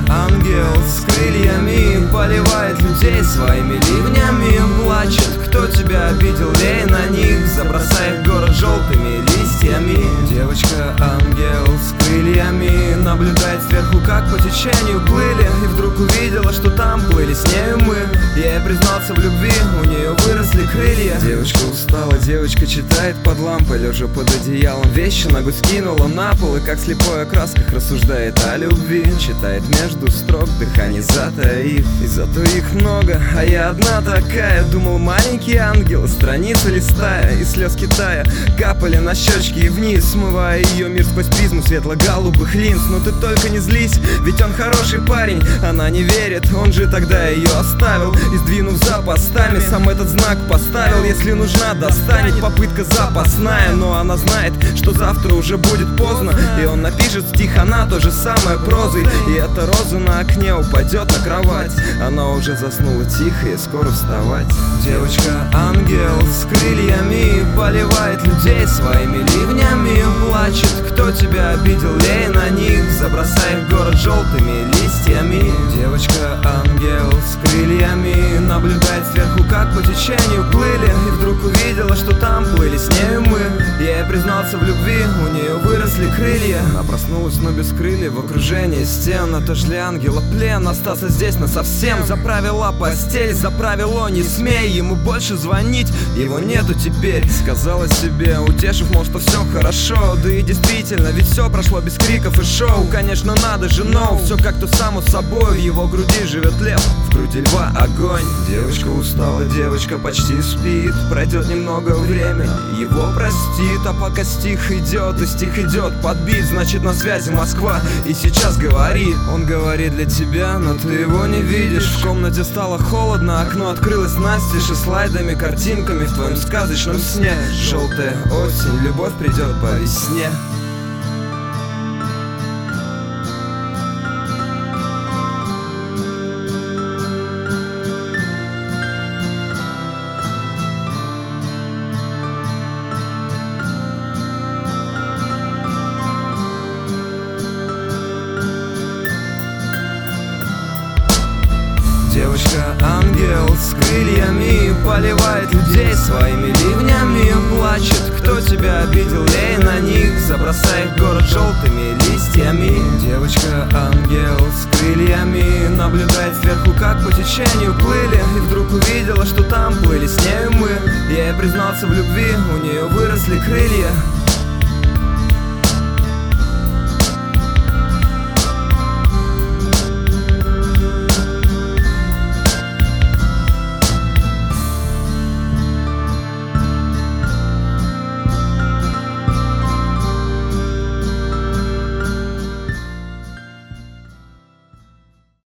ангел с крыльями, поливает людей своими ливнями. Плачет, кто тебя обидел, лей на них, забросай город желтыми листьями. Девочка-ангел с крыльями наблюдает сверху, как по течению плыли, и вдруг увидела, что там плыли с нею мы. Я ей признался в любви, у нее выросли крылья. Девочка устала, девочка читает под лампой, лежа под одеялом. Вещи ногу скинула на пол и как слепой о красках рассуждает о любви. Читает между строк, дыхание затаив, и зато их много, а я одна такая. Думал, маленький ангел, страницы листая, и слез Китая капали на щечки и вниз, смывая ее мир сквозь призму светло-голубых линз. Но ты только не злись, ведь он хороший парень. Она не верит, он же тогда ее оставил, и сдвинув за постами, сам этот знак поставил. Если нужна, достанет, попытка запасная, но она знает, что завтра уже будет поздно, и он напишет стих, она то же самое прозой. И эта роза на окне упадет на кровать, она уже заснула тихо и скоро вставать. Девочка-ангел с крыльями поливает людей своими ливнями. Плачет, кто тебя обидел, лей на них, забросай их город желтыми листьями. Девочка-ангел с крыльями наблюдает сверху, как по течению плыли, и вдруг увидела, что там плыли с нею мы. Я ей признался в любви, у нее выросли крылья. Она проснулась, но без крыльев, в окружении стен. Это ж ли ангела плен, остался здесь насовсем. Заправила постель, заправило, не смей ему больше звонить, его нету теперь. Сказала себе, утешив, мол, что все хорошо. Да и действительно, ведь все прошло без криков и шоу. Конечно, надо же, но все как-то само собой. В его груди живет лев, в груди льва огонь. Девочка устала, девочка почти спит. Пройдет немного времени, его простит. А пока стих идет, и стих идет подбит, значит на связи Москва, и сейчас говорит. Он говорит для тебя, но ты его не видишь. В комнате стало холодно, окно открылось настежь, и слайдами, картинками в твоем сказочном сне. Желтая осень, любовь придет по весне. Девочка-ангел с крыльями поливает людей своими ливнями. Плачет, кто тебя обидел, лей на них, забросай их город желтыми листьями. Девочка-ангел с крыльями наблюдает сверху, как по течению плыли, и вдруг увидела, что там плыли с нею мы. Я ей признался в любви, у нее выросли крылья.